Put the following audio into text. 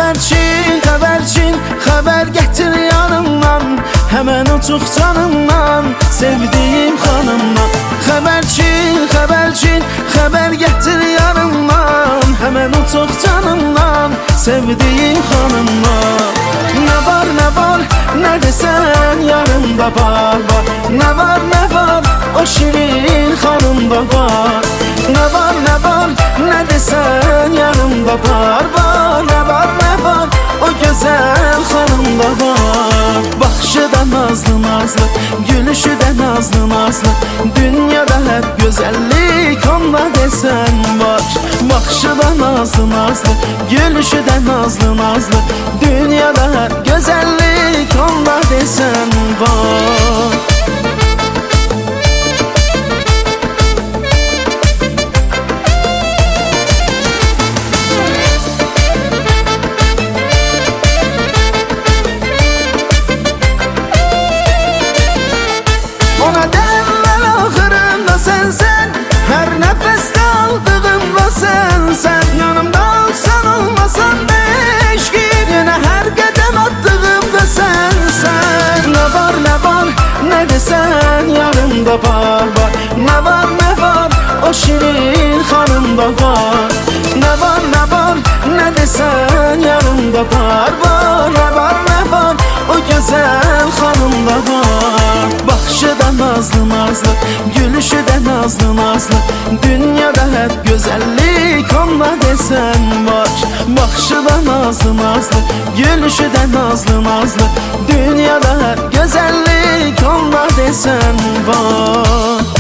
Xəbərçin, xəbər gətir yanımdan, həmən uçuq canımdan, sevdiyim xanımdan. Xəbərçin, xəbər gətir yanımdan, həmən uçuq canımdan, sevdiyim xanımdan. Nə var, nə desən yanımda var. Nə var, o şirin xanımda var. Nə var, nə desən yanımda var. Nə var, o gözəl xanımda var. Baxışı da nazlı, gülüşü də nazlı. Dünyada hep gözəllik onda desən var. Baxışı da nazlı, gülüşü də nazlı. Dünyada hep gözəllik onda desən var. Ona derler ahırında sensen, her nefeste aldığımda sensen. Yanımda olsan olmasan beş gün, yine her kadem attığımda sensen. Ne var, ne desen yanımda var. Ne var, o şirin hanımda var. Ne var, ne desen yanımda var. Ne var, o güzel hanımda var. Baxışı da nazlı, gülüşü də nazlı. Dünyada hep gözəllik onda desən var. Baxışı da nazlı, gülüşü də nazlı. Dünyada hep gözəllik onda desən var.